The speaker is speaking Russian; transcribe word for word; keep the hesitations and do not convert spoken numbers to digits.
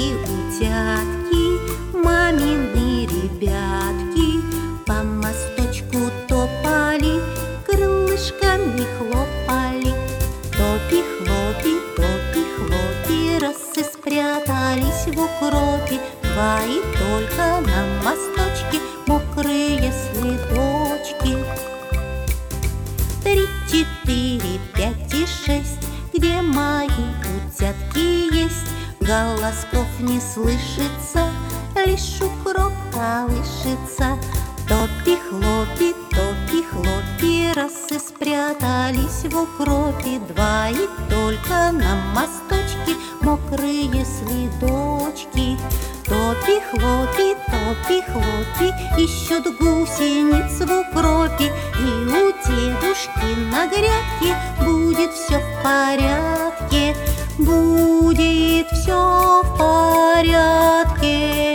и утятки, мамины ребятки по мосточку топали, крылышками хлопали. Топи-хлопи, топи-хлопи, росы спрятались в укропе. Два и только на мосточке мокрые следочки. Три, четыре, пять и шесть, где мои утятки есть? Голосков не слышится, лишь укроп колышется. Топи-хлопи, топи-хлопи, росы спрятались в укропе. Два и только на мосточке мокрые следочки. Топи-хлопи, топи-хлопи, ищут гусениц в укропе. И у дедушки на грядке будет все в порядке, будет все в порядке.